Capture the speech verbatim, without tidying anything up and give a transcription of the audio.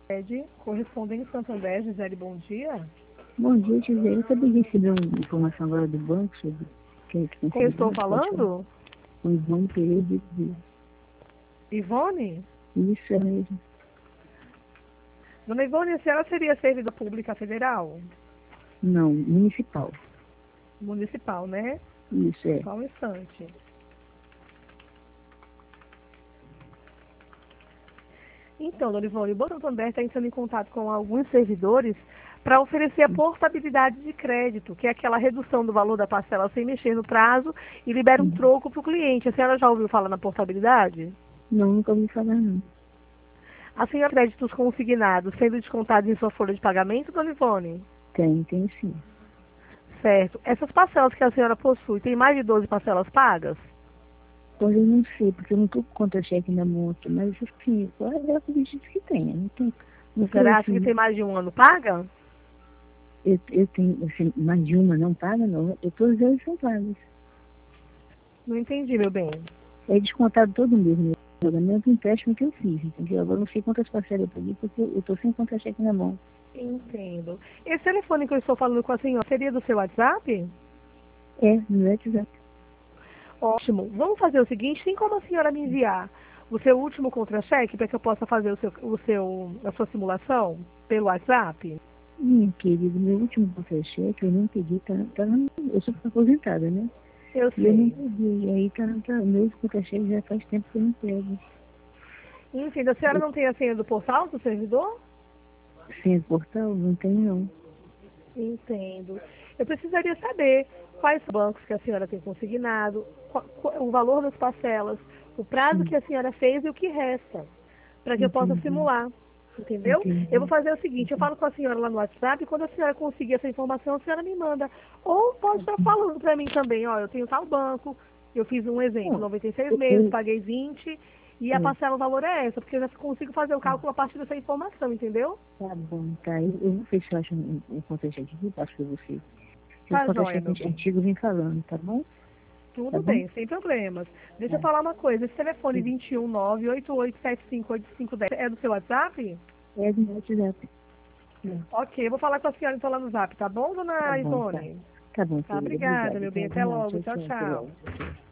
Ed, correspondente Santander, Gisele, bom dia. Bom dia, Gisele. Eu acabei de receber uma informação agora do banco sobre quem que tem Quem eu estou segurado. Pode falar? falando? Com Ivone Pereira de Vila. Ivone? Isso é mesmo. Dona Ivone, a senhora seria servidora pública federal? Não, municipal. Municipal, né? Isso é. Só um instante. Então, Dona Ivone, o Banco Santander está entrando em contato com alguns servidores para oferecer a portabilidade de crédito, que é aquela redução do valor da parcela sem mexer no prazo e libera um Uhum. troco para o cliente. A senhora já ouviu falar na portabilidade? Não, nunca ouvi falar, não. A senhora tem créditos consignados sendo descontados em sua folha de pagamento, Dona Ivone? Tem, tem sim. Certo. Essas parcelas que a senhora possui, tem mais de doze parcelas pagas? Pois eu não sei, porque eu não estou com contra-cheque na moto, mas assim, eu acredito que tenha. Não tem. Não A foi senhora acha que assim. tem mais de um ano paga? Eu, eu tenho, assim, mais de uma não paga, não. Eu todas elas são pagas. Não entendi, meu bem. É descontado todo mês meu pagamento do empréstimo que eu fiz, entendeu? Agora eu não sei quantas parcelas eu paguei, porque eu estou sem contra-cheque na mão. Entendo. Esse telefone que eu estou falando com a senhora seria do seu WhatsApp? É, no WhatsApp. Ótimo. Vamos fazer o seguinte, tem como a senhora me enviar o seu último contra-cheque para que eu possa fazer o seu, o seu, a sua simulação pelo WhatsApp? Minha querida, meu último contra-cheque eu não peguei, tá, tá na, eu sou aposentada, né? Eu E eu não sei. peguei, e aí tá, tá, meu contra-cheque já faz tempo que eu não pego. Enfim, a senhora Eu, não tem a senha do portal do servidor? sem portal, não tenho não. Entendo. Eu precisaria saber quais bancos que a senhora tem consignado, qual, qual, o valor das parcelas, o prazo Sim, que a senhora fez e o que resta, para que eu possa entendi, simular. Entendeu? Eu vou entendi. fazer o seguinte, eu falo com a senhora lá no WhatsApp, e quando a senhora conseguir essa informação, a senhora me manda. Ou pode estar falando para mim também, ó, eu tenho tal banco, eu fiz um exemplo, Bom, noventa e seis eu, meses, eu, paguei vinte, e a é, parcela, o valor é essa, porque eu já consigo fazer o cálculo a partir dessa informação, entendeu? tá bom, tá. Eu, eu vou ver se eu acho um, um contra-cheque aqui, passo pra você. Se os Tá joia, meu contra-cheques bem. antigos vem falando, tá bom? Tá Tudo bom? bem, sem problemas. Deixa eu Tá. falar uma coisa. Esse telefone vinte e um nove oito oito sete cinco oito cinco um zero é do seu WhatsApp? É do WhatsApp. É, Ok, eu vou falar com a senhora então lá no Zap, tá bom, tá dona bom, tá. Ivone? Tá bom, Tá, querida. obrigada, Obrigada, meu bem. então. De Até nada. logo. Tchau, Tchau, tchau. Até tchau. logo. Tchau, tchau.